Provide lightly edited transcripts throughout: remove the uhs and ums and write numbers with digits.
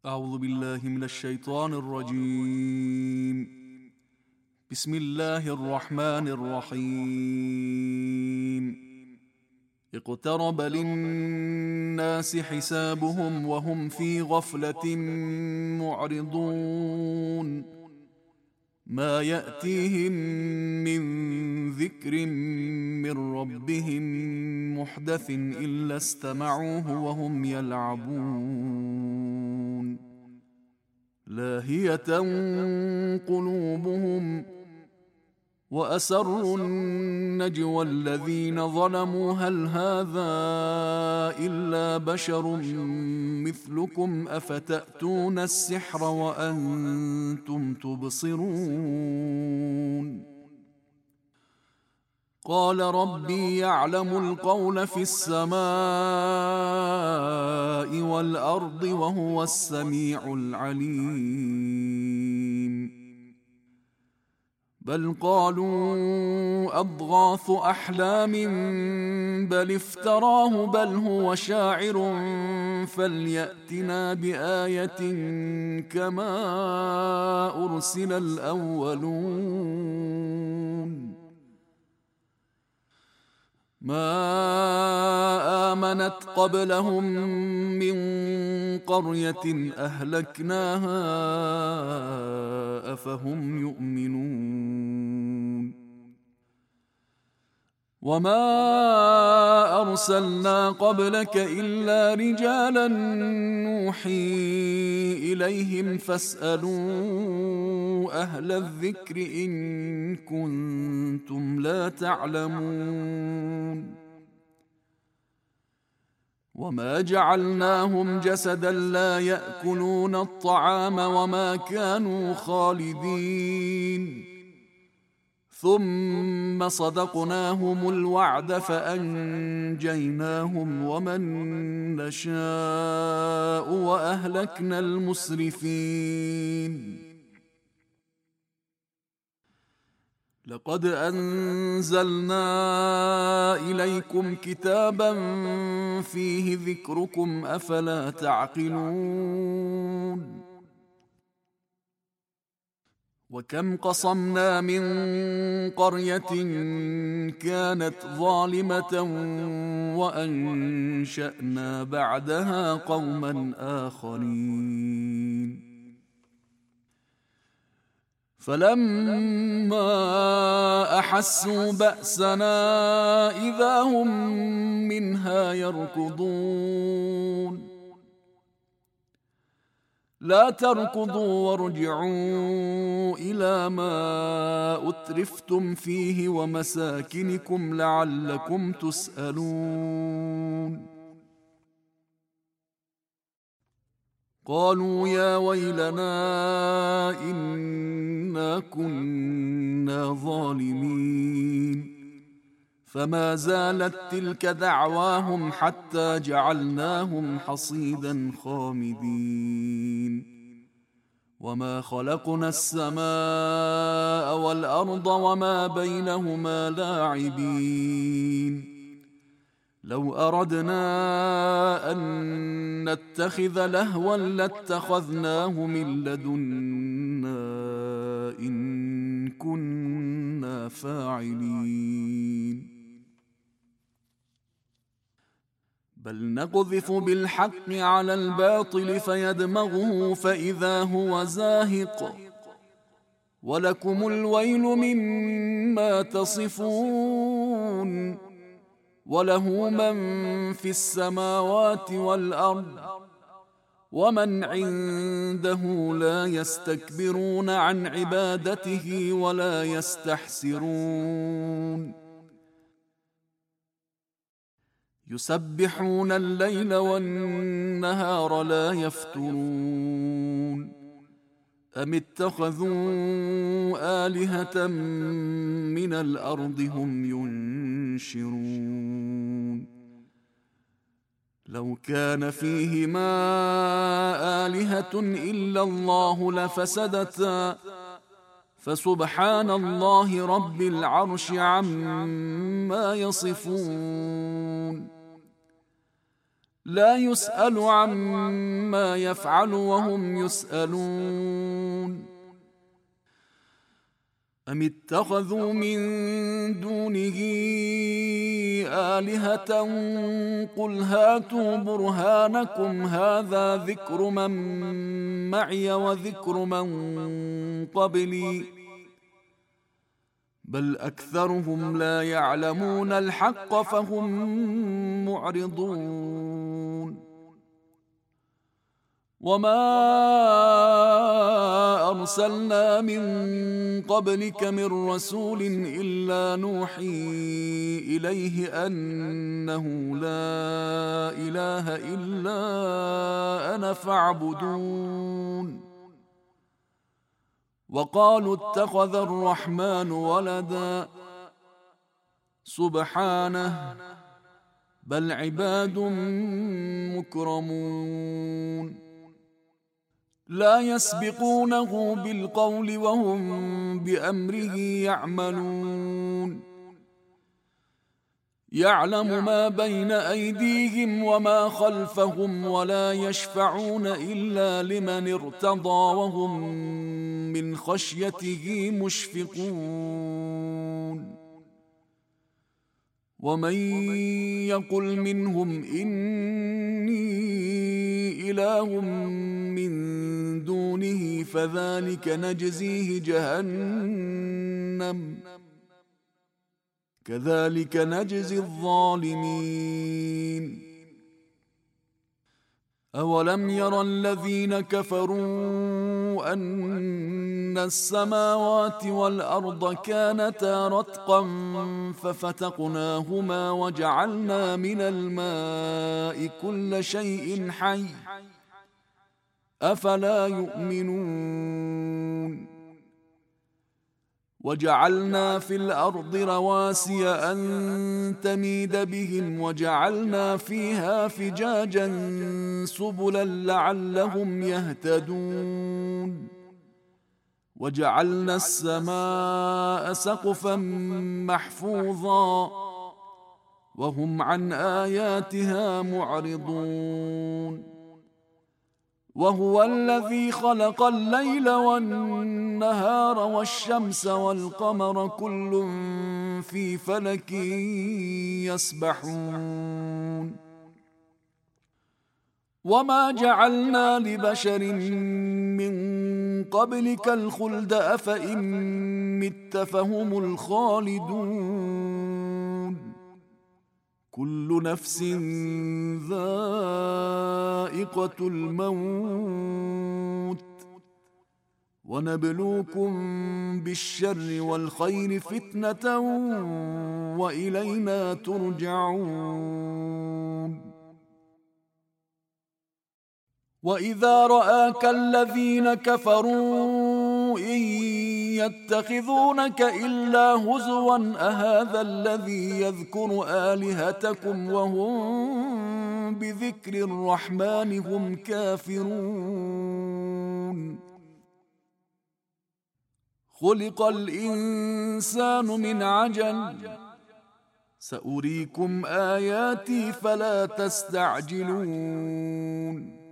أعوذ بالله من الشيطان الرجيم. بسم الله الرحمن الرحيم. اقترب للناس حسابهم وهم في غفلة معرضون. ما يأتيهم من ذكر من ربهم محدث إلا استمعوه وهم يلعبون. لاهية قلوبهم وأسروا النجوى الذين ظلموا هل هذا إلا بشر مثلكم أفتأتون السحر وأنتم تبصرون. قال ربي يعلم القول في السماء والأرض وهو السميع العليم. بل قالوا أضغاث أحلام بل افتراه بل هو شاعر فليأتنا بآية كما أرسل الأولون. ما آمنت قبلهم من قرية أهلكناها أفهم يؤمنون. وما أرسلنا قبلك إلا رجالا نوحي إليهم فاسألوا أهل الذكر إن كنتم لا تعلمون. وما جعلناهم جسدا لا يأكلون الطعام وما كانوا خالدين. ثم صدقناهم الوعد فأنجيناهم ومن نشاء وأهلكنا المسرفين. لقد أنزلنا إليكم كتابا فيه ذكركم أفلا تعقلون. وكم قصمنا من قرية كانت ظالمة وأنشأنا بعدها قوما آخرين. فلما أحسوا بأسنا إذا هم منها يركضون. لا تركضوا وارجعوا إلى ما أترفتم فيه ومساكنكم لعلكم تسألون. قالوا يا ويلنا إنا كنا ظالمين. فما زالت تلك دعواهم حتى جعلناهم حصيدا خامدين. وما خلقنا السماء والأرض وما بينهما لاعبين. لو أردنا أن نتخذ لهوا لاتخذناه من لدنا إن كنا فاعلين. بل نقذف بالحق على الباطل فيدمغه فإذا هو زاهق. ولكم الويل مما تصفون. وله من في السماوات والأرض ومن عنده لا يستكبرون عن عبادته ولا يستحسرون. يسبحون الليل والنهار لا يفترون. أم اتخذوا آلهة من الأرض هم ينشرون. لو كان فيهما آلهة إلا الله لفسدتا فسبحان الله رب العرش عما يصفون. لا يسأل عما يفعل وهم يسألون أم اتخذوا من دونه آلهة قل هاتوا برهانكم هذا ذكر من معي وذكر من قبلي بل أكثرهم لا يعلمون الحق فهم معرضون وما أرسلنا من قبلك من رسول إلا نوحي إليه أنه لا إله إلا أنا فاعبدون وقالوا اتخذ الرحمن ولدا سبحانه بل عباد مكرمون لا يسبقونه بالقول وهم بأمره يعملون يعلم ما بين أيديهم وما خلفهم ولا يشفعون إلا لمن ارتضى وهم من خشيته مشفقون ومن يقل منهم إني إله من دونه فذلك نجزيه جهنم كذلك نجزي الظالمين أولم ير الذين كفروا أن السماوات والأرض كانتا رتقا ففتقناهما وجعلنا من الماء كل شيء حي أفلا يؤمنون وجعلنا في الأرض رواسي أن تميد بهم وجعلنا فيها فجاجا سبلا لعلهم يهتدون وجعلنا السماء سقفا محفوظا وهم عن آياتها معرضون وهو الذي خلق الليل والنهار والشمس والقمر كل في فلك يسبحون وما جعلنا لبشر من قبلك الخلد أفإن مت فهم الخالدون كل نفس ذائقة الموت ونبلوكم بالشر والخير فتنة وإلينا ترجعون وإذا رآك الذين كفروا إن يتخذونك إلا هزوا أهذا الذي يذكر آلهتكم وهم بذكر الرحمن هم كافرون خلق الإنسان من عجل سأريكم آياتي فلا تستعجلون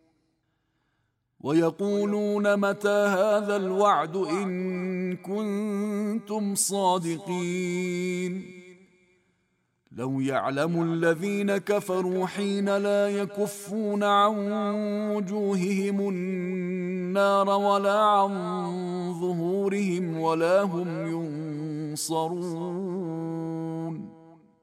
ويقولون متى هذا الوعد إن كنتم صادقين لو يعلم الذين كفروا حين لا يكفون عن وجوههم النار ولا عن ظهورهم ولا هم ينصرون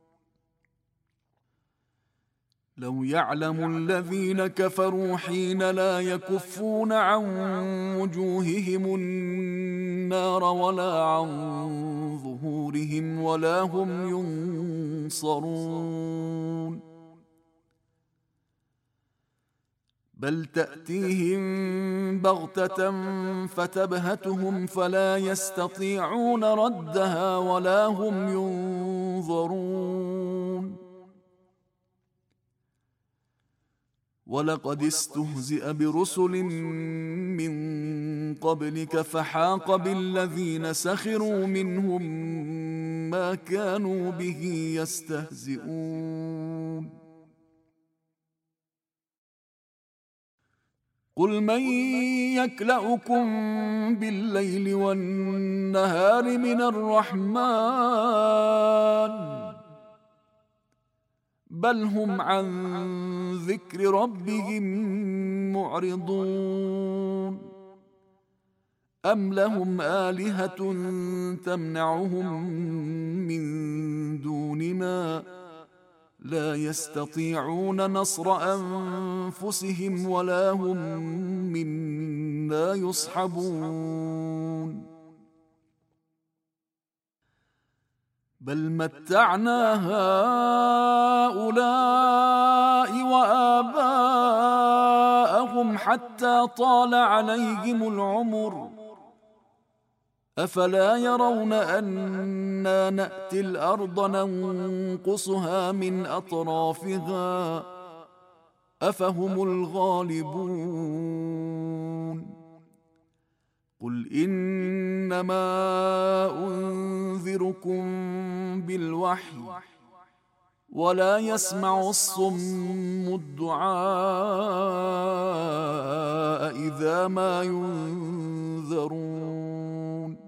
لو يعلم الذين كفروا حين لا يكفون عن وجوههم النار ولا عن ظهورهم ولا هم ينصرون بل تأتيهم بغتة فتبهتهم فلا يستطيعون ردها ولا هم ينظرون ولقد استهزئ برسل من قبلك فحاق بالذين سخروا منهم ما كانوا به يستهزئون قل من يكلؤكم بالليل والنهار من الرحمن بل هم عن ذكر ربهم معرضون أم لهم آلهة تمنعهم من دوننا لا يستطيعون نصر أنفسهم ولا هم منا يصحبون بل متعنا هؤلاء وآباءهم حتى طال عليهم العمر أفلا يرون أنا نأتي الأرض ننقصها من أطرافها أفهم الغالبون قل إنما أنذركم بالوحي ولا يسمع الصم الدعاء إذا ما ينذرون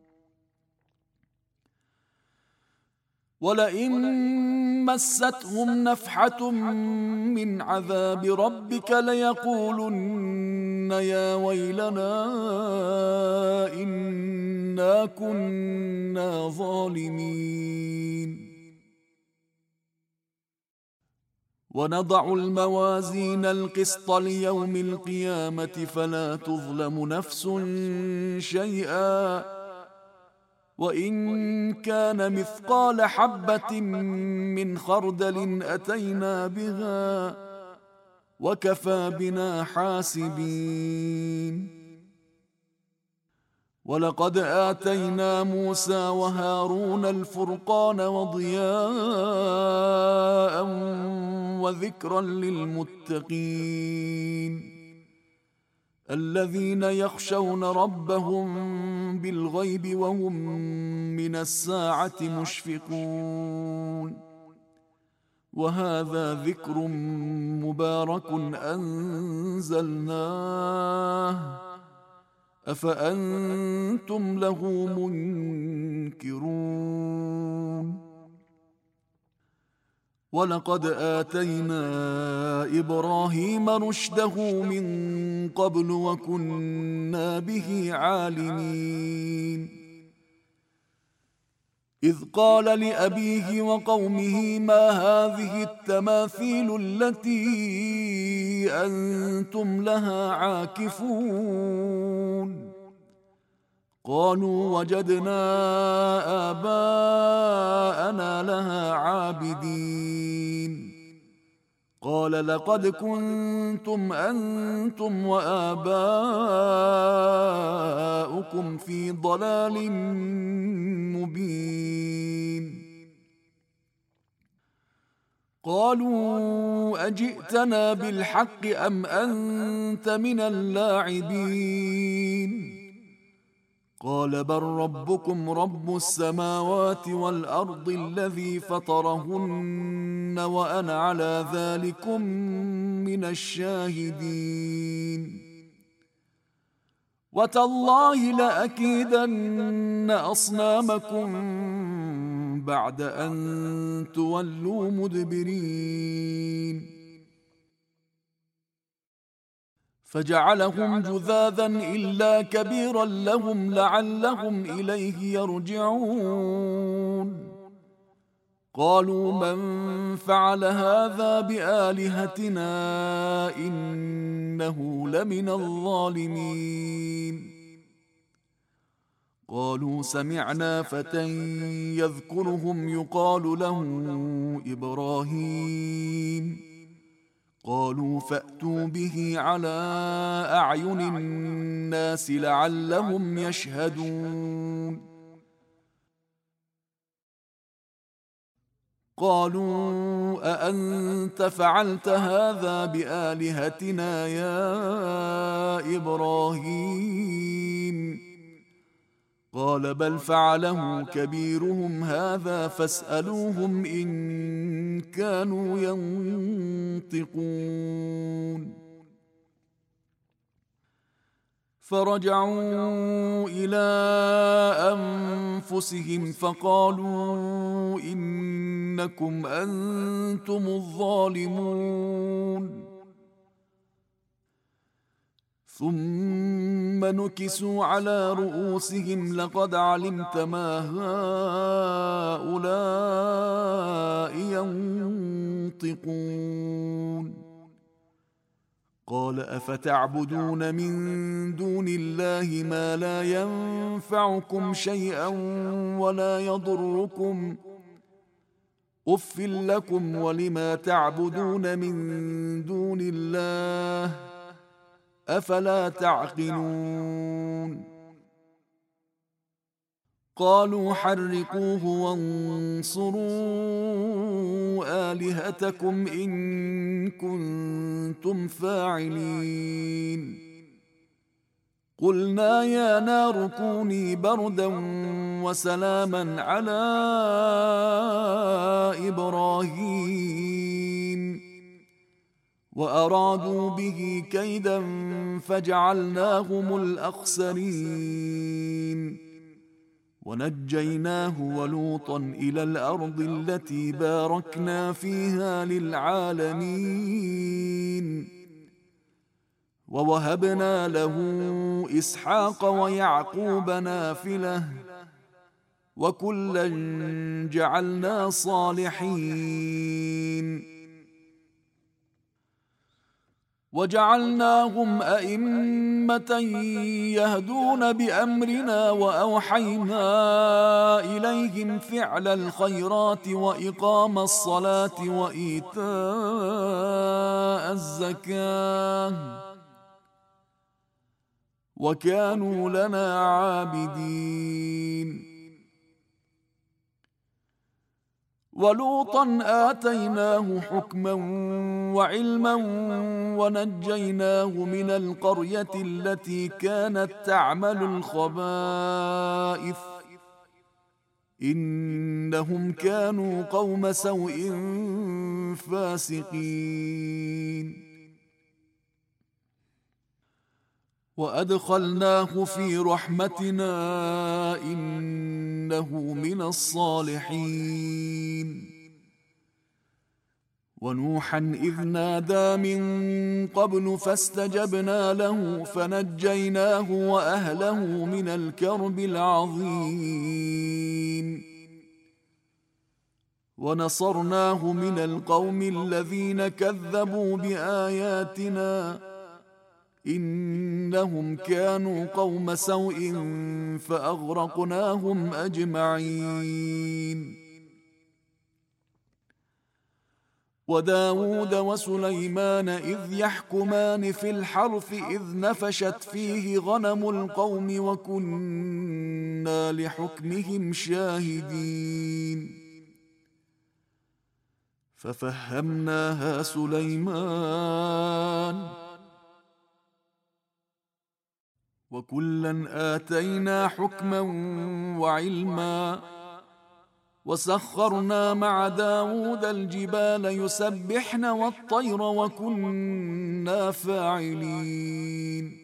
ولئن مستهم نفحة من عذاب ربك ليقولن يا ويلنا إنا كنا ظالمين ونضع الموازين القسط ليوم القيامة فلا تظلم نفس شيئا وإن كان مثقال حبة من خردل أتينا بها وكفى بنا حاسبين ولقد آتينا موسى وهارون الفرقان وضياء وذكرا للمتقين الذين يخشون ربهم بالغيب وهم من الساعة مشفقون وهذا ذكر مبارك أنزلناه أفأنتم له منكرون ولقد آتينا إبراهيم رشده من قبل وكنا به عالمين إذ قال لأبيه وقومه ما هذه التماثيل التي أنتم لها عاكفون قالوا وجدنا آباءنا لها عابدين قال لقد كنتم أنتم وآباؤكم في ضلال مبين قالوا أجئتنا بالحق أم أنت من اللاعبين قال بل ربكم رب السماوات والأرض الذي فطرهن وأنا على ذلكم من الشاهدين وتالله لأكيدن أصنامكم بعد أن تولوا مدبرين فجعلهم جذاذا إلا كبيرا لهم لعلهم إليه يرجعون قالوا من فعل هذا بآلهتنا إنه لمن الظالمين قالوا سمعنا فتى يذكرهم يقال له إبراهيم قالوا فأتوا به على أعين الناس لعلهم يشهدون قالوا أأنت فعلت هذا بآلهتنا يا إبراهيم قال بل فعله كبيرهم هذا فاسألوهم إن كانوا ينطقون فرجعوا إلى أنفسهم فقالوا إنكم أنتم الظالمون ثم نكسوا على رؤوسهم لقد علمت ما هؤلاء ينطقون قال أفتعبدون من دون الله ما لا ينفعكم شيئا ولا يضركم أف لكم ولما تعبدون من دون الله أفلا تعقلون قالوا حرقوه وانصروا آلهتكم إن كنتم فاعلين قلنا يا نار كوني بردا وسلاما على إبراهيم وأرادوا به كيدا فجعلناهم الأخسرين ونجيناه ولوطا إلى الأرض التي باركنا فيها للعالمين ووهبنا له إسحاق ويعقوب نافلة وكلا جعلنا صالحين وجعلناهم أئمة يهدون بأمرنا وأوحينا إليهم فعل الخيرات وإقام الصلاة وإيتاء الزكاة وكانوا لنا عابدين ولوطا آتيناه حكما وعلما ونجيناه من القرية التي كانت تعمل الخبائث إنهم كانوا قوم سوء فاسقين وأدخلناه في رحمتنا إنه من الصالحين ونوحا إذ نادى من قبل فاستجبنا له فنجيناه وأهله من الكرب العظيم ونصرناه من القوم الذين كذبوا بآياتنا إنهم كانوا قوم سوء فأغرقناهم أجمعين وداود وسليمان إذ يحكمان في الحرث إذ نفشت فيه غنم القوم وكنا لحكمهم شاهدين ففهمناها سليمان وكلا آتينا حكما وعلما وسخرنا مع داود الجبال يسبحن والطير وكنا فاعلين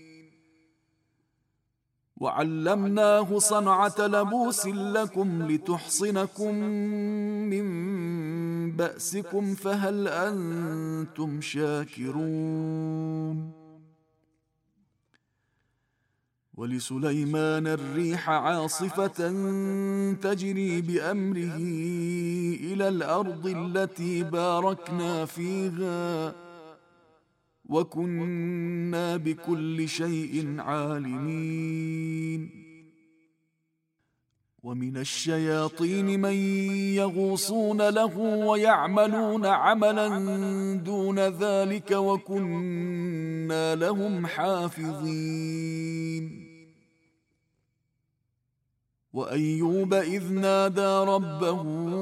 وعلمناه صنعة لبوس لكم لتحصنكم من بأسكم فهل أنتم شاكرون ولسليمان الريح عاصفة تجري بأمره إلى الأرض التي باركنا فيها وكنا بكل شيء عالمين ومن الشياطين من يغوصون له ويعملون عملا دون ذلك وكنا لهم حافظين وأيوب إذ نادى ربه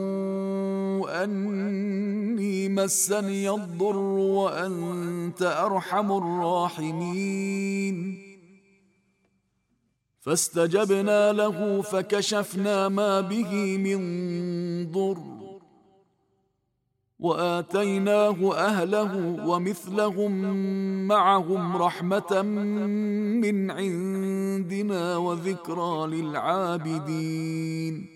أني مسني الضر وأنت أرحم الراحمين فاستجبنا له فكشفنا ما به من ضر وآتيناه أهله ومثلهم معهم رحمة من عندنا وذكرى للعابدين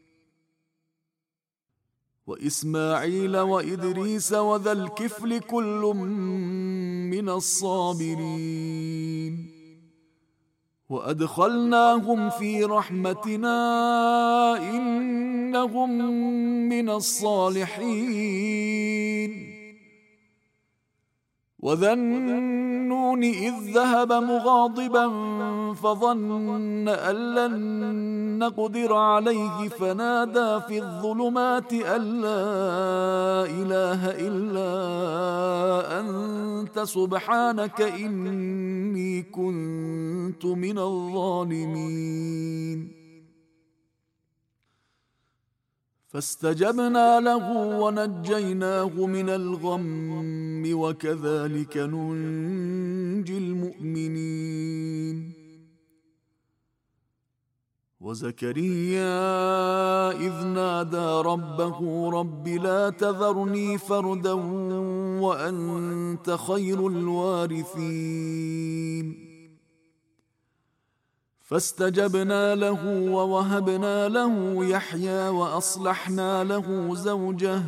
وإسماعيل وإدريس وذا الكفل كل من الصابرين وأدخلناهم في رحمتنا إنهم من الصالحين وذا النون إذ ذهب مغاضبا فظن أن لن نقدر عليه فنادى في الظلمات أن لا إله إلا أنت سبحانك إني كنت من الظالمين فاستجبنا له ونجيناه من الغم وكذلك ننجي المؤمنين وزكريا إذ نادى ربه رب لا تذرني فردا وأنت خير الوارثين فاستجبنا له ووهبنا له يحيى وأصلحنا له زوجه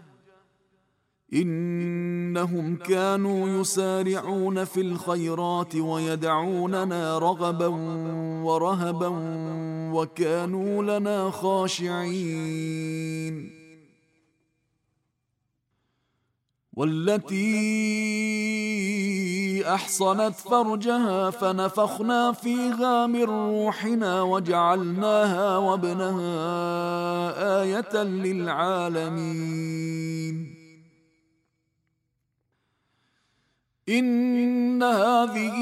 إنهم كانوا يسارعون في الخيرات ويدعوننا رغبا ورهبا وكانوا لنا خاشعين والتي أحصنت فرجها فنفخنا فيها من روحنا وجعلناها وابنها آية للعالمين إن هذه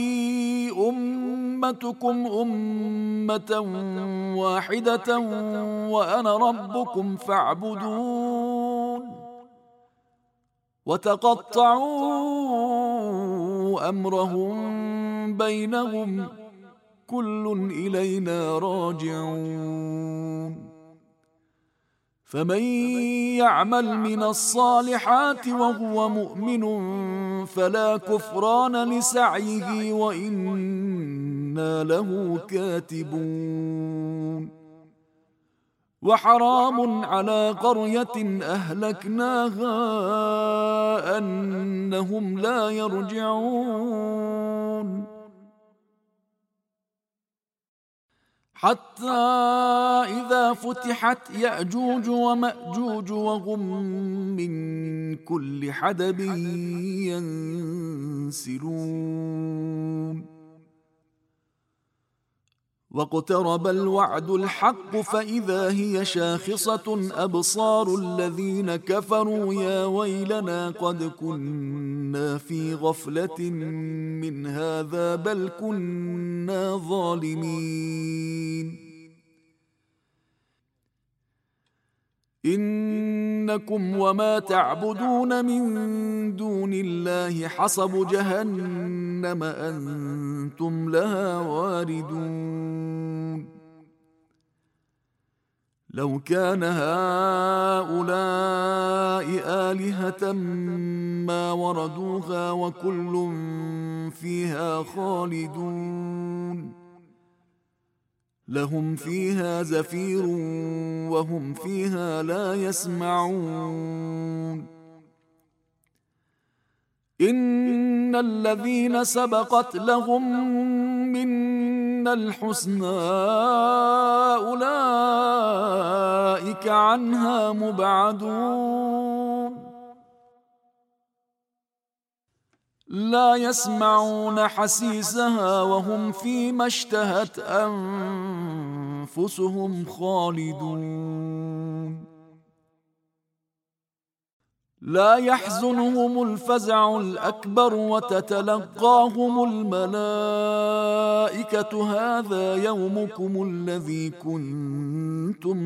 أمتكم أمة واحدة وأنا ربكم فاعبدون وتقطعوا أمرهم بينهم كل إلينا راجعون فمن يعمل من الصالحات وهو مؤمن فلا كفران لسعيه وإنا له كاتبون وحرام على قرية أهلكناها أنهم لا يرجعون حتى إذا فتحت يأجوج ومأجوج وهم من كل حدب ينسلون واقترب الوعد الحق فإذا هي شاخصة أبصار الذين كفروا يا ويلنا قد كنا في غفلة من هذا بل كنا ظالمين إنكم وما تعبدون من دون الله حصب جهنم أنتم لها واردون لو كان هؤلاء آلهة ما وردوها وكل فيها خالدون لهم فيها زفير وهم فيها لا يسمعون إن الذين سبقت لهم منا الحسنى أولئك عنها مبعدون لا يسمعون حسيسها وهم فيما اشتهت أنفسهم خالدون لا يحزنهم الفزع الأكبر وتتلقاهم الملائكة هذا يومكم الذي كنتم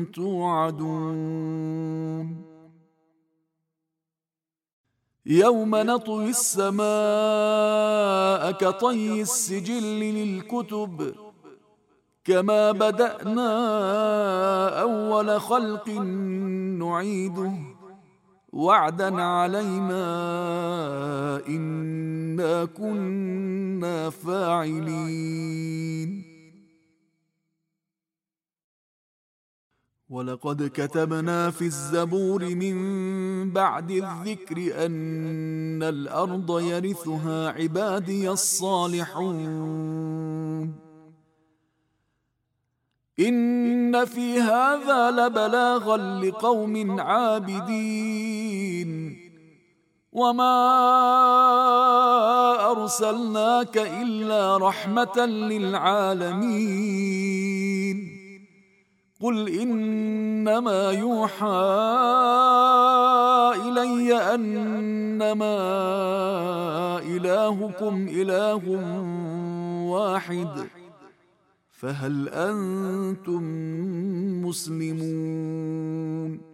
توعدون يوم نطوي السماء كطي السجل للكتب كما بدأنا أول خلق نعيده وعدا علينا إنا كنا فاعلين. ولقد كتبنا في الزبور من بعد الذكر أن الأرض يرثها عبادي الصالحون. إن في هذا لبلاغا لقوم عابدين. وما أرسلناك إلا رحمة للعالمين. قل إنما يوحى إلي أنما إلهكم إله واحد فهل أنتم مسلمون؟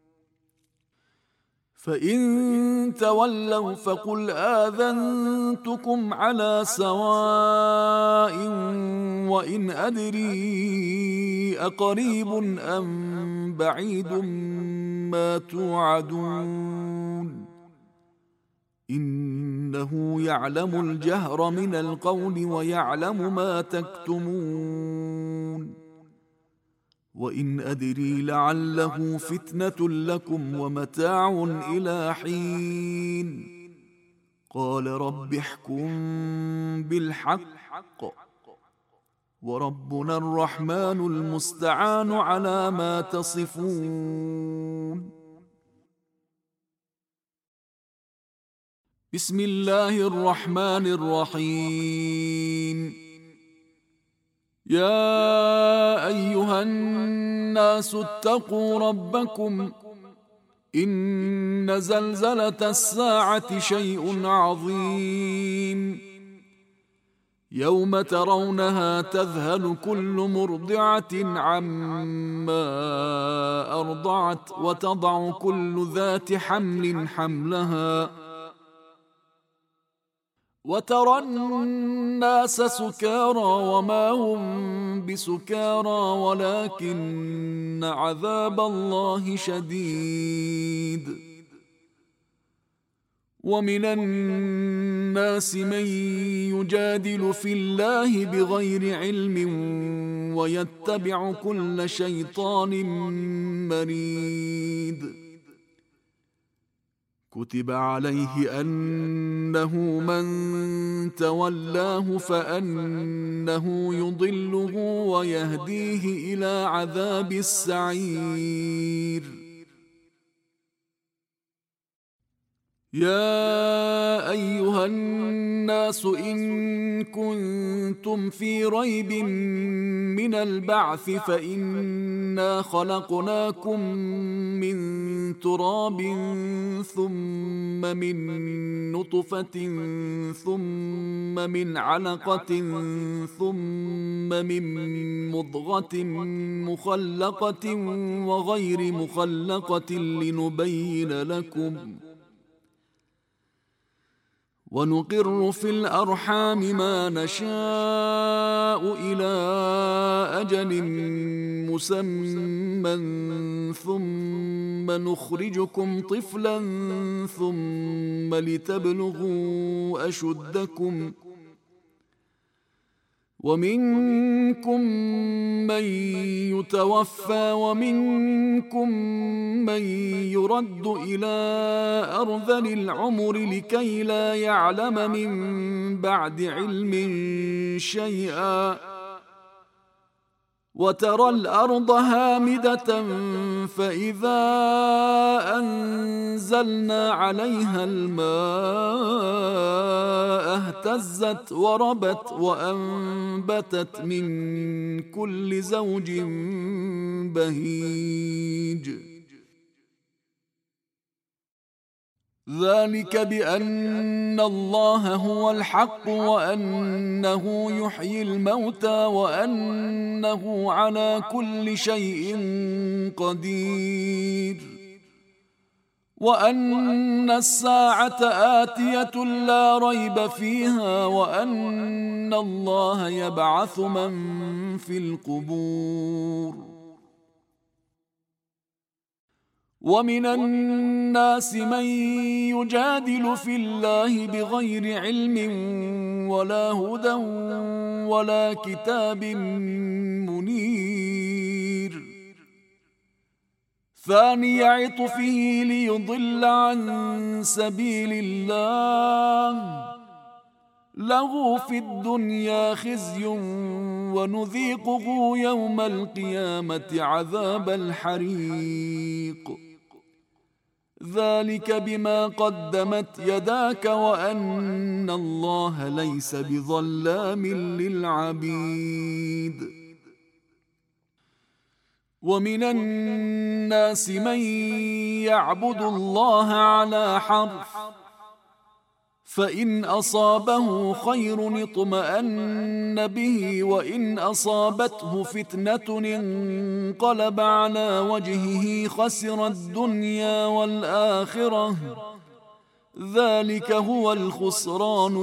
فإن تولوا فقل آذنتكم على سواء وإن أدري أقريب أم بعيد ما توعدون. إنه يعلم الجهر من القول ويعلم ما تكتمون. وإن أدري لعله فتنة لكم ومتاع إلى حين. قال رب احكم بالحق وربنا الرحمن المستعان على ما تصفون. بسم الله الرحمن الرحيم. يا أيها الناس اتقوا ربكم إن زلزلة الساعة شيء عظيم. يوم ترونها تذهل كل مرضعة عما أرضعت وتضع كل ذات حمل حملها وترى الناس سكارى وما هم بسكارى ولكن عذاب الله شديد. ومن الناس من يجادل في الله بغير علم ويتبع كل شيطان مريد. كتب عليه أنه من تولاه فأنه يضله ويهديه إلى عذاب السعير. يا أيها الناس إن كنتم في ريب من البعث فإنا خلقناكم من تراب ثم من نطفة ثم من علقة ثم من مضغة مخلقة وغير مخلقة لنبين لكم. ونقر في الأرحام ما نشاء إلى أجل مسمى ثم نخرجكم طفلا ثم لتبلغوا أشدكم. ومنكم من يتوفى ومنكم من يرد إلى أرذل العمر لكي لا يعلم من بعد علم شيئا. وترى الأرض هامدة فإذا أنزلنا عليها الماء اهتزت وربت وأنبتت من كل زوج بهيج. ذلك بأن الله هو الحق وأنه يحيي الموتى وأنه على كل شيء قدير وأن الساعة آتية لا ريب فيها وأن الله يبعث من في القبور. ومن الناس من يجادل في الله بغير علم ولا هدى ولا كتاب منير ثاني عطفه ليضل عن سبيل الله له في الدنيا خزي ونذيقه يوم القيامة عذاب الحريق ذلك بما قدمت يداك وأن الله ليس بظلام للعبيد ومن الناس من يعبد الله على حرف فإن أصابه خير اطمأن به وإن أصابته فتنة انقلب على وجهه خسر الدنيا والآخرة ذلك هو الخسران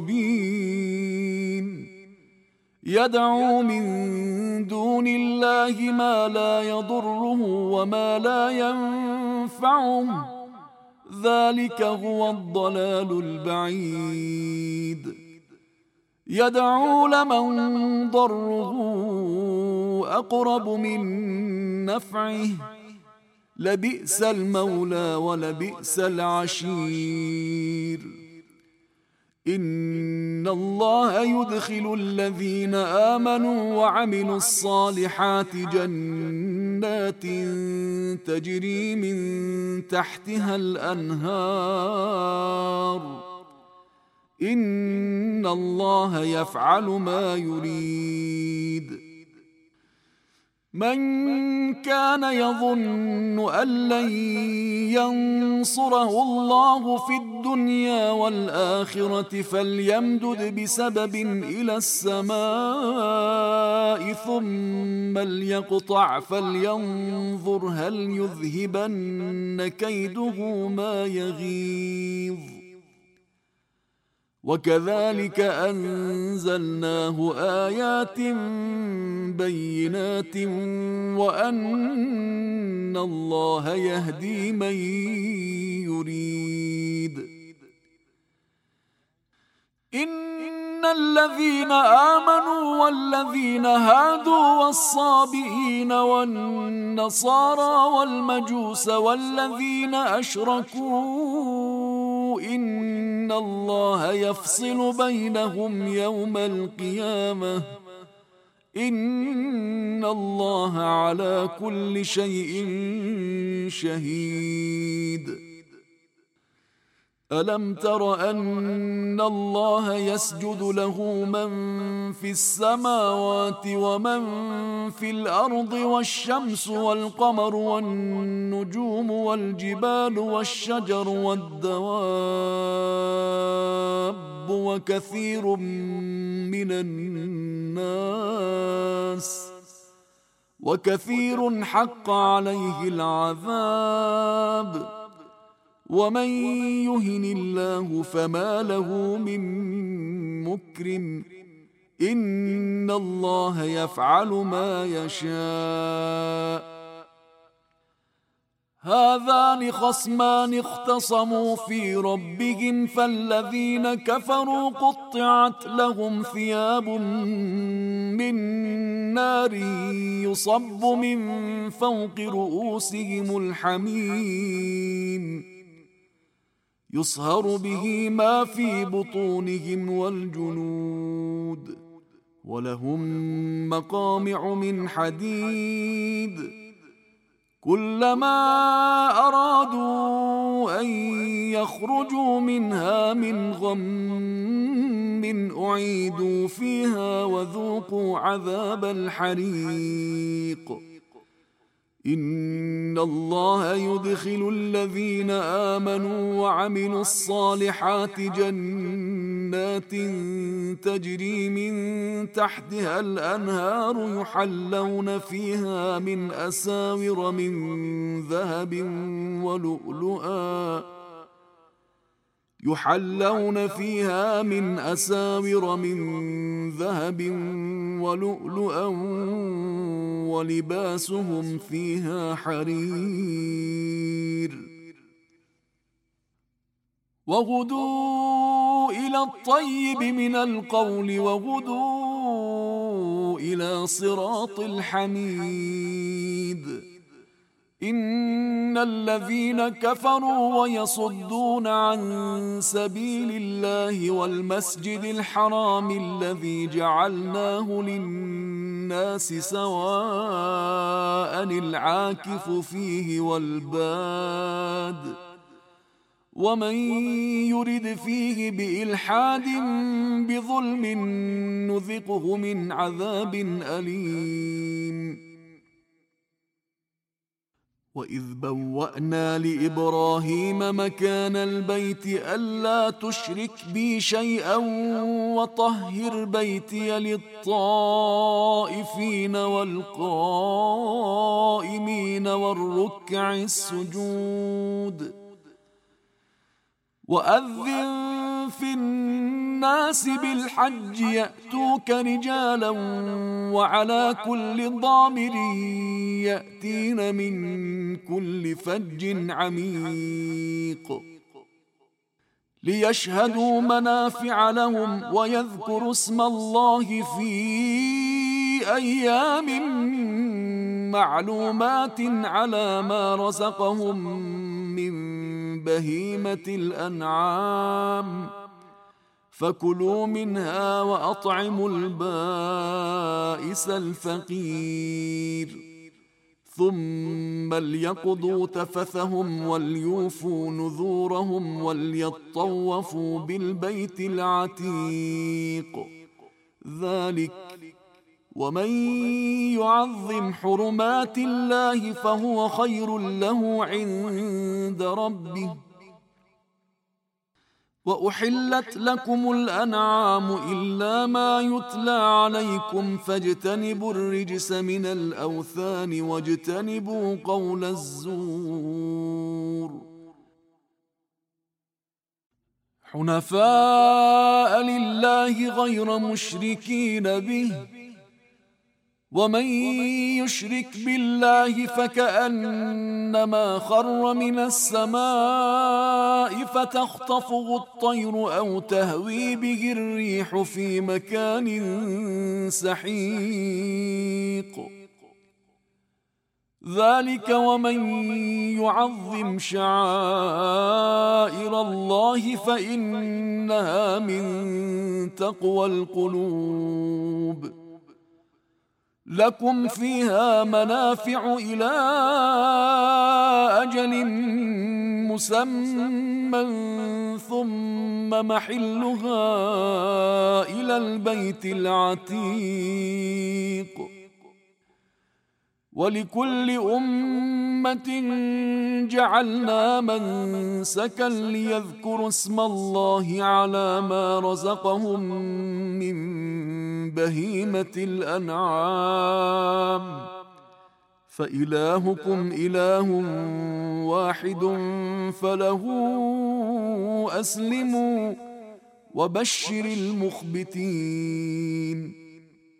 المبين يدعو من دون الله ما لا يضره وما لا ينفعه ذلك هو الضلال البعيد يدعو لمن ضره أقرب من نفعه لبئس المولى ولبئس العشير إن الله يدخل الذين آمنوا وعملوا الصالحات جنات تجري من تحتها الأنهار إن الله يفعل ما يريد من كان يظن أن لن ينصره الله في الدنيا والآخرة فليمدد بسبب إلى السماء ثم ليقطع فلينظر هل يذهبن كيده ما يغيظ وكذلك أنزلناه آيات بينات وأن الله يهدي من يريد إن الذين آمنوا والذين هادوا والصابئين والنصارى والمجوس والذين أشركوا إن الله يفصل بينهم يوم القيامة إن الله على كل شيء شهيد ألم تر أن الله يسجد له من في السماوات ومن في الأرض والشمس والقمر والنجوم والجبال والشجر والدواب وكثير من الناس وكثير حق عليه العذاب ومن يهن الله فما له من مكرم إن الله يفعل ما يشاء هذان خصمان اختصموا في ربهم فالذين كفروا قطعت لهم ثياب من نار يصب من فوق رؤوسهم الحميم يصهر به ما في بطونهم والجنود ولهم مقامع من حديد كلما أرادوا أن يخرجوا منها من غم أعيدوا فيها وذوقوا عذاب الحريق إن الله يدخل الذين آمنوا وعملوا الصالحات جنات تجري من تحتها الأنهار يحلون فيها من أساور من ذهب ولؤلؤا يحلون فيها من أساور من ذهب ولؤلؤا ولباسهم فيها حرير وغدوا إلى الطيب من القول وغدوا إلى صراط الحميد إن الذين كفروا ويصدون عن سبيل الله والمسجد الحرام الذي جعلناه للناس سواء العاكف فيه والباد ومن يرد فيه بإلحاد بظلم نذقه من عذاب أليم وإذ بوأنا لإبراهيم مكان البيت ألا تشرك بي شيئا وطهر بيتي للطائفين والقائمين والركع السجود وأذن في الناس بالحج يأتوك رجالا وعلى كل ضامر يأتين من كل فج عميق ليشهدوا منافع لهم ويذكروا اسم الله في أيام معلومات على ما رزقهم من بهيمة الأنعام فكلوا منها وأطعموا البائس الفقير ثم ليقضوا تفثهم وليوفوا نذورهم وليطوفوا بالبيت العتيق ذلك ومن يعظم حرمات الله فهو خير له عند ربه وأحلت لكم الأنعام إلا ما يتلى عليكم فاجتنبوا الرجس من الأوثان واجتنبوا قول الزور حنفاء لله غير مشركين به ومن يشرك بالله فكأنما خر من السماء فتخطفه الطير أو تهوي به الريح في مكان سحيق ذلك ومن يعظم شعائر الله فإنها من تقوى القلوب لكم فيها منافع إلى أجل مسمى ثم محلها إلى البيت العتيق ولكل أمة جعلنا منسكا ليذكروا اسم الله على ما رزقهم من بهيمة الأنعام فإلهكم إله واحد فله أسلموا وبشر المخبتين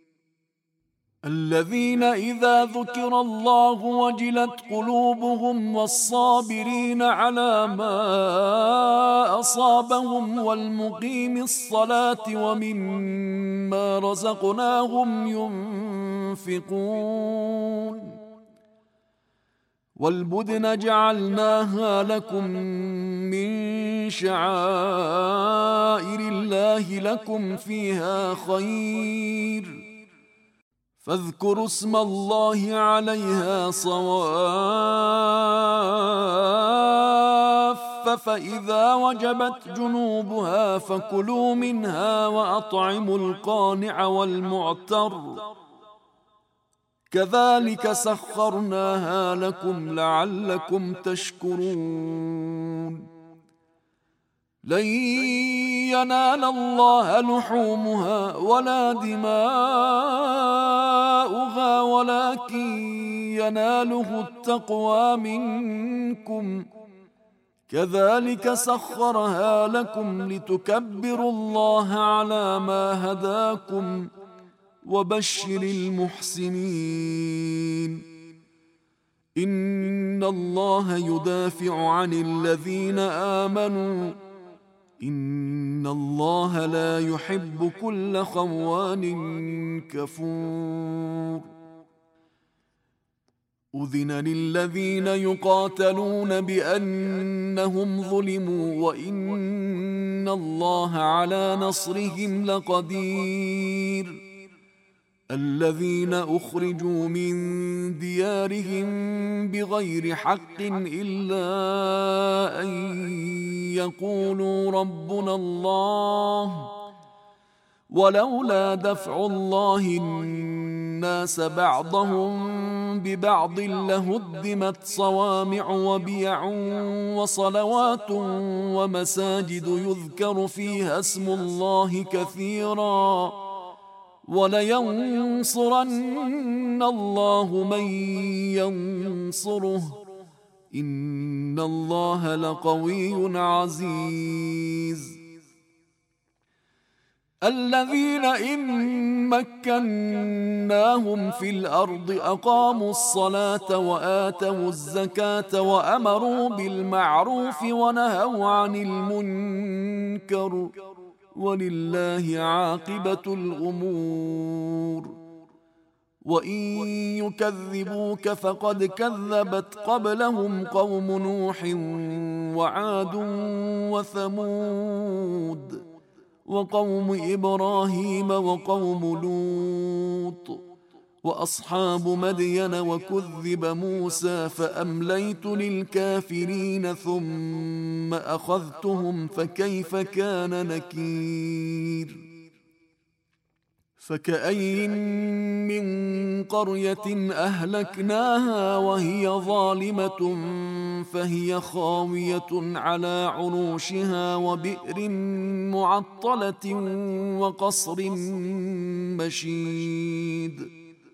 الذين إذا ذكر الله وجلت قلوبهم والصابرين على ما أصابهم والمقيم الصلاة ومما رزقناهم ينفقون والبدن جعلناها لكم من شعائر الله لكم فيها خير فاذكروا اسم الله عليها صواف فإذا وجبت جنوبها فكلوا منها وأطعموا القانع والمعتر كذلك سخرناها لكم لعلكم تشكرون لن ينال الله لحومها ولا دماؤها ولكن يناله التقوى منكم كذلك سخرها لكم لتكبروا الله على ما هداكم وبشر المحسنين. إن الله يدافع عن الذين آمنوا إن الله لا يحب كل خوان كفور. أذن للذين يقاتلون بأنهم ظلموا وإن الله على نصرهم لقدير. الذين أخرجوا من ديارهم بغير حق إلا أن يقولوا ربنا الله ولولا دفع الله الناس بعضهم ببعض لهدمت صوامع وبيع وصلوات ومساجد يذكر فيها اسم الله كثيرا ولينصرن الله من ينصره إن الله لقوي عزيز. الذين إن مكناهم في الأرض أقاموا الصلاة وآتوا الزكاة وأمروا بالمعروف ونهوا عن المنكر ولله عاقبة الأمور. وإن يكذبوك فقد كذبت قبلهم قوم نوح وعاد وثمود وقوم إبراهيم وقوم لوط وأصحاب مدين وكذب موسى فأمليت للكافرين ثم أخذتهم فكيف كان نكير. فكأين من قرية أهلكناها وهي ظالمة فهي خاوية على عروشها وبئر معطلة وقصر مشيد.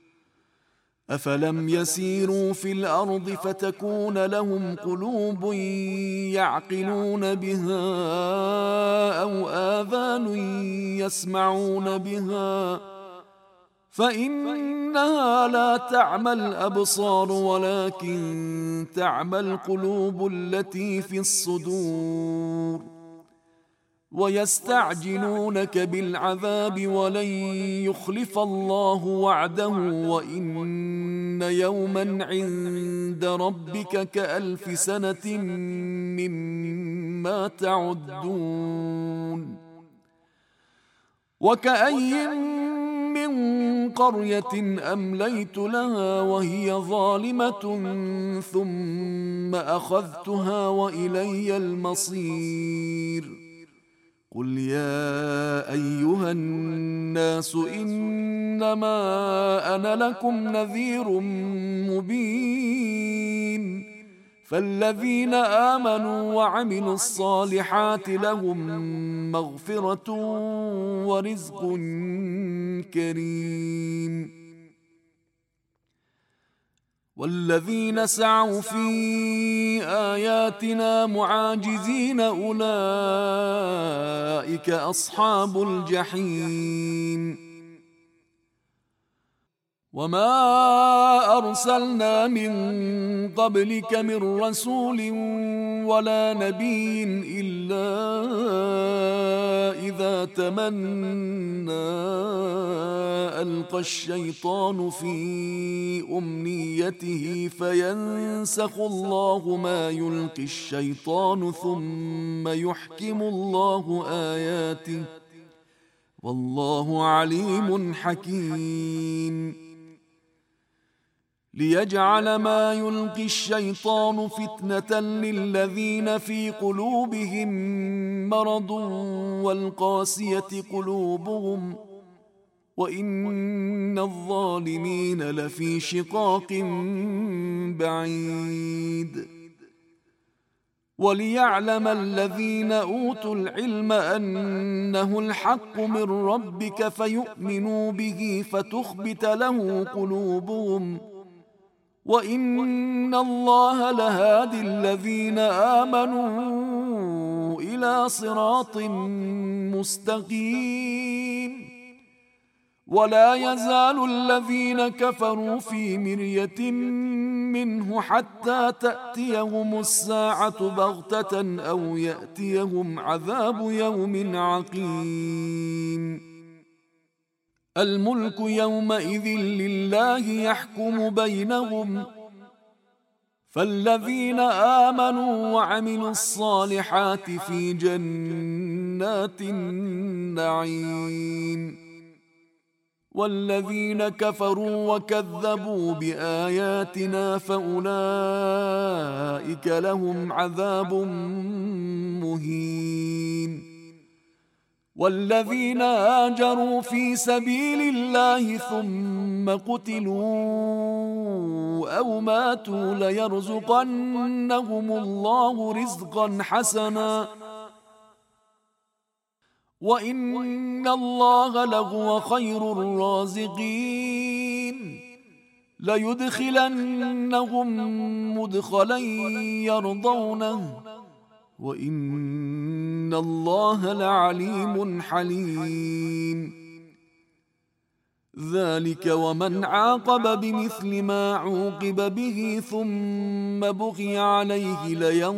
أفلم يسيروا في الأرض فتكون لهم قلوب يعقلون بها أو آذان يسمعون بها فإنها لا تعمى الأبصار ولكن تعمى القلوب التي في الصدور. ويستعجلونك بالعذاب ولن يخلف الله وعده وإن يوما عند ربك كألف سنة مما تعدون. وكأي من قرية أمليت لها وهي ظالمة ثم أخذتها وإلي المصير. قل يا أيها الناس إنما أنا لكم نذير مبين. فالذين آمنوا وعملوا الصالحات لهم مغفرة ورزق كريم. والذين سعوا في آياتنا معاجزين أولئك أصحاب الجحيم. وما أرسلنا من قبلك من رسول ولا نبي إلا إذا تمنى ألقى الشيطان في أمنيته فينسخ الله ما يلقي الشيطان ثم يحكم الله آياته والله عليم حكيم. ليجعل ما يلقي الشيطان فتنة للذين في قلوبهم مرض والقاسية قلوبهم وإن الظالمين لفي شقاق بعيد. وليعلم الذين أوتوا العلم أنه الحق من ربك فيؤمنوا به فتخبت له قلوبهم وإن الله لهادي الذين آمنوا إلى صراط مستقيم. ولا يزال الذين كفروا في مرية منه حتى تأتيهم الساعة بغتة أو يأتيهم عذاب يوم عقيم. الملك يومئذ لله يحكم بينهم، فالذين آمنوا وعملوا الصالحات في جنات النعيم، والذين كفروا وكذبوا بآياتنا فأولئك لهم عذاب مهين. والذين هاجروا في سبيل الله ثم قتلوا أو ماتوا ليرزقنهم الله رزقا حسنا وإن الله لهو خير الرازقين. ليدخلنهم مدخلا يرضونه وإن الله لعليم حليم. ذلك ومن عاقب بمثل ما عوقب به ثم بغي عليه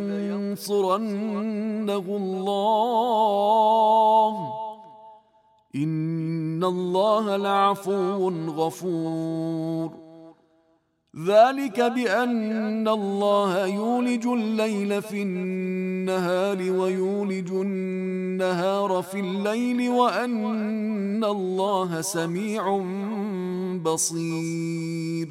لينصرنه الله إن الله لعفو غفور. ذلك بأن الله يولج الليل في النهار ويولج النهار في الليل وأن الله سميع بصير.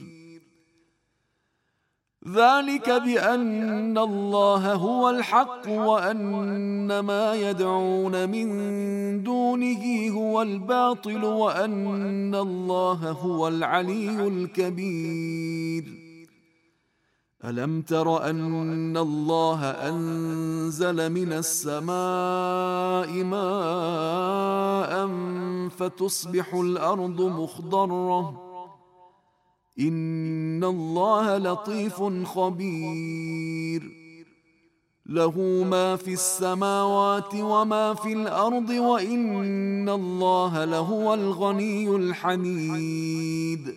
ذلك بأن الله هو الحق وأن ما يدعون من دونه هو الباطل وأن الله هو العلي الكبير. ألم تر أن الله أنزل من السماء ماء فتصبح الأرض مخضرة إن الله لطيف خبير. له ما في السماوات وما في الأرض وإن الله لهو الغني الحميد.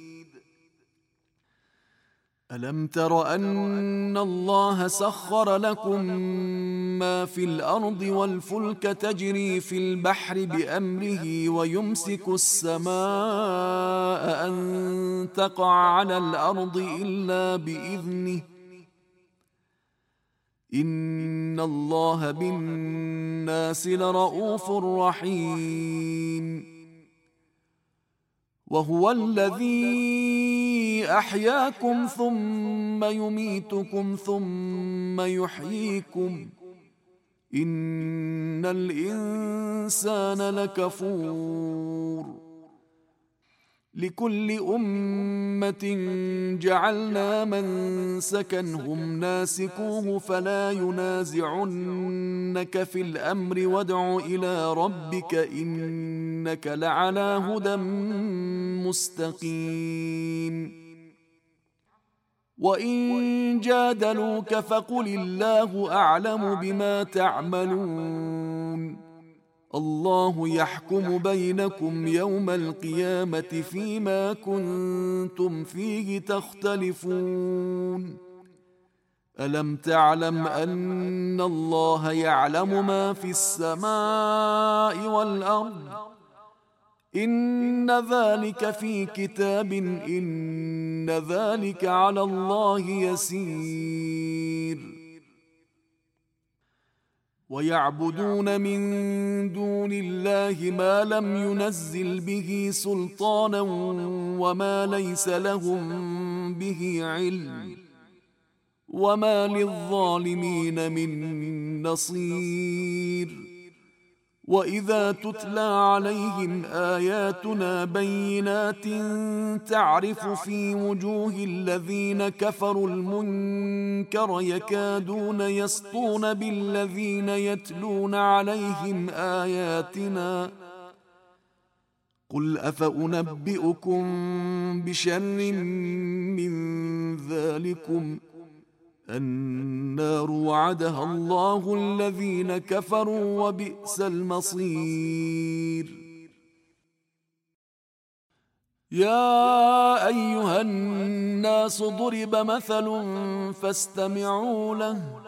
ألم تر أن الله سخر لكم ما في الأرض والفلك تجري في البحر بأمره ويمسك السماء أن تقع على الأرض إلا بإذنه إن الله بالناس لرؤوف رحيم. وهو الذي أحياكم ثم يميتكم ثم يحييكم إن الإنسان لكفور. لكل أمة جعلنا منسكا هم ناسكوه فلا ينازعنك في الأمر وادع إلى ربك إنك لعلى هدى مستقيم. وإن جادلوك فقل الله أعلم بما تعملون الله يحكم بينكم يوم القيامة فيما كنتم فيه تختلفون. ألم تعلم أن الله يعلم ما في السماء والأرض إن ذلك في كتاب إن ذلك على الله يسير. ويعبدون من دون الله ما لم ينزل به سلطانا وما ليس لهم به علم وما للظالمين من نصير. وإذا تتلى عليهم آياتنا بينات تعرف في وجوه الذين كفروا المنكر يكادون يسطون بالذين يتلون عليهم آياتنا قل أفأنبئكم بشر من ذلكم النار وعدها الله الذين كفروا وبئس المصير. يا أيها الناس ضرب مثل فاستمعوا له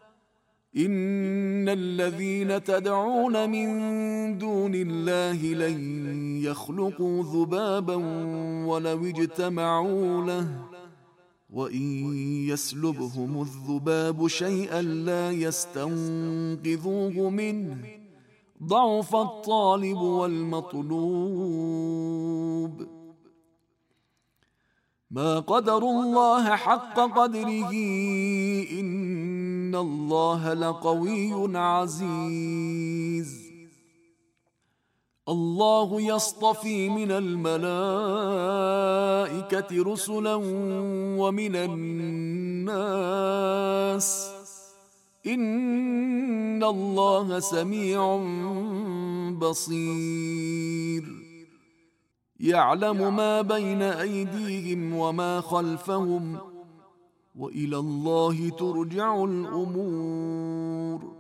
إن الذين تدعون من دون الله لن يخلقوا ذبابا ولو اجتمعوا له وإن يسلبهم الذباب شيئا لا يستنقذوه منه ضعف الطالب والمطلوب. ما قدروا الله حق قدره إن الله لقوي عزيز. الله يصطفي من الملائكة رسلا ومن الناس إن الله سميع بصير. يعلم ما بين أيديهم وما خلفهم وإلى الله ترجع الأمور.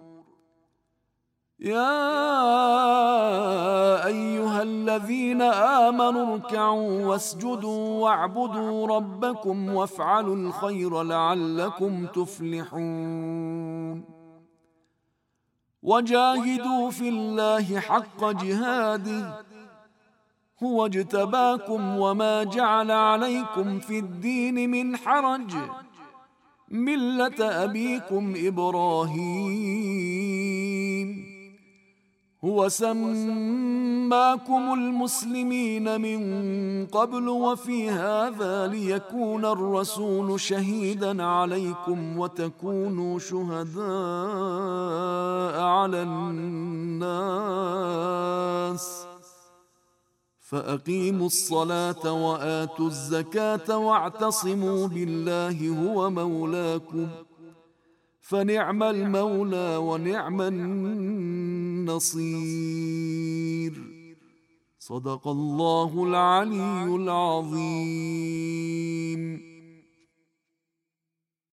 يا أيها الذين آمنوا اركعوا واسجدوا واعبدوا ربكم وافعلوا الخير لعلكم تفلحون. وجاهدوا في الله حق جهاده هو اجتباكم وما جعل عليكم في الدين من حرج ملة أبيكم إبراهيم هو سماكم المسلمين من قبل وفي هذا ليكون الرسول شهيدا عليكم وتكونوا شهداء على الناس فأقيموا الصلاة وآتوا الزكاة واعتصموا بالله هو مولاكم فنعم المولى ونعم النصير. صدق الله العلي العظيم.